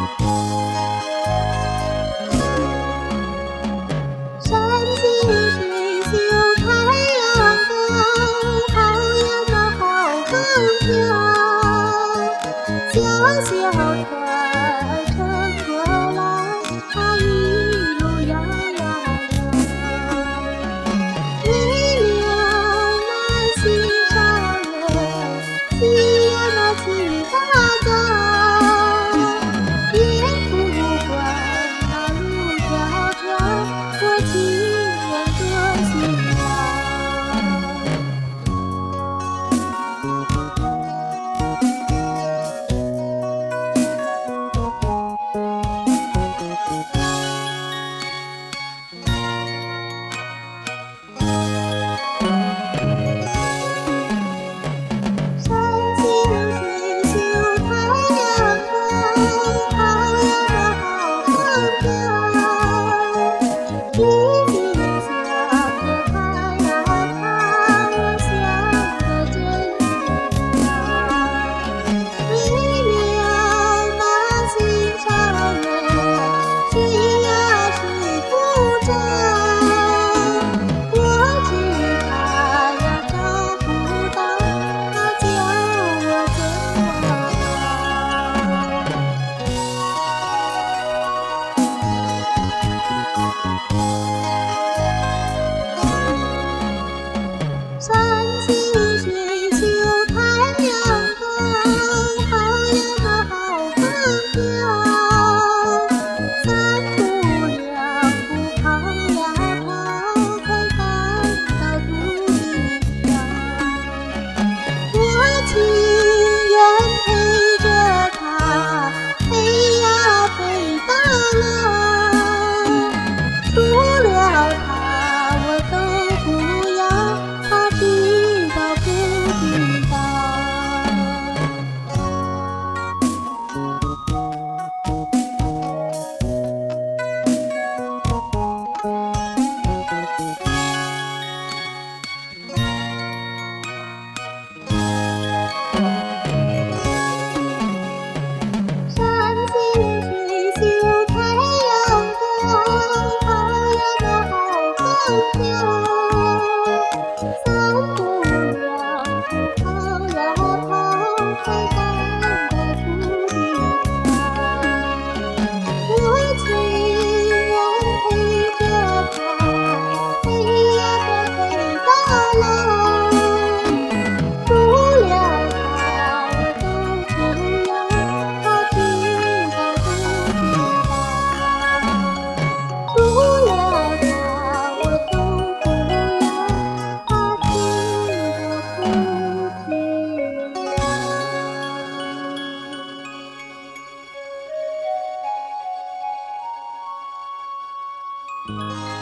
山清水秀，太阳高，好呀那好风飘。小小船撑过来，它一路摇呀摇。微流那心上人，骑呀那骑大高。也不管那路迢迢，我情愿多辛山清水秀，太阳高，好呀那好风飘。雨点下河爬呀爬，我想个真妙。微流那心上人，水呀水不着。我知他呀找不到，他叫我怎么山清水秀，太阳高，好呀那好风飘。三步两步跑呀跑，才赶到土地上。我情愿陪着他，飞呀飞到老。除了他，我都不要，他知道不知道？山清水秀，太阳高，好呀那好风飘。三步两步跑呀跑，才赶到土地上。我情愿陪着他，飞呀飞到老。除了他，我都不要，他知道不知道？除了他，我都不要，他知道不知道？